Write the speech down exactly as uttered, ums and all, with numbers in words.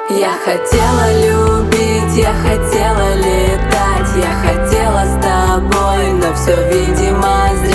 Я хотела любить, я хотела летать, я хотела с тобой, но все, видимо,